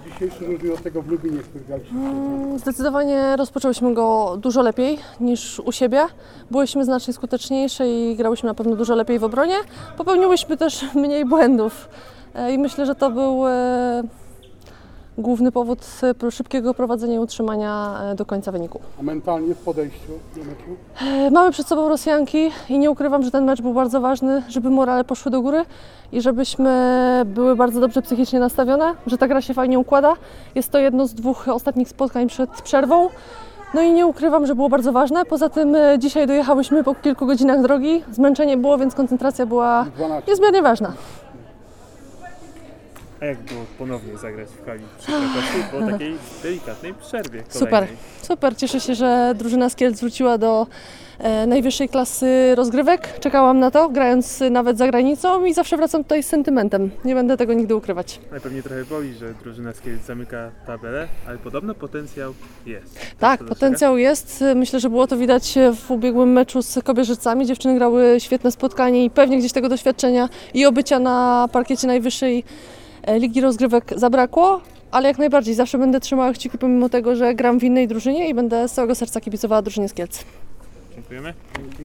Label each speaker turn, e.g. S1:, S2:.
S1: dzisiejszy różni od tego w Lubinie, który graliśmy?
S2: Zdecydowanie rozpoczęłyśmy go dużo lepiej niż u siebie. Byłyśmy znacznie skuteczniejsze i grałyśmy na pewno dużo lepiej w obronie. Popełniłyśmy też mniej błędów i myślę, że to był główny powód szybkiego prowadzenia i utrzymania do końca wyniku.
S1: A mentalnie w podejściu do meczu?
S2: Mamy przed sobą Rosjanki i nie ukrywam, że ten mecz był bardzo ważny, żeby morale poszły do góry i żebyśmy były bardzo dobrze psychicznie nastawione, że ta gra się fajnie układa. Jest to jedno z 2 ostatnich spotkań przed przerwą. No i nie ukrywam, że było bardzo ważne. Poza tym dzisiaj dojechałyśmy po kilku godzinach drogi. Zmęczenie było, więc koncentracja była
S1: 12.
S2: niezmiernie ważna.
S3: A jak było ponownie zagrać w hali przy Krakowsku po takiej delikatnej przerwie
S2: Super,
S3: kolejnej?
S2: super. Cieszę się, że drużyna z Kielc wróciła do najwyższej klasy rozgrywek. Czekałam na to, grając nawet za granicą i zawsze wracam tutaj z sentymentem. Nie będę tego nigdy ukrywać.
S3: Ale pewnie trochę boli, że drużyna z Kielc zamyka tabelę, ale podobno potencjał jest.
S2: Tak, potencjał jest. Myślę, że było to widać w ubiegłym meczu z Kobierzycami. Dziewczyny grały świetne spotkanie i pewnie gdzieś tego doświadczenia i obycia na parkiecie najwyższej Ligi Rozgrywek zabrakło, ale jak najbardziej zawsze będę trzymała kciuki pomimo tego, że gram w innej drużynie i będę z całego serca kibicowała drużynie z Kielc.
S3: Dziękujemy.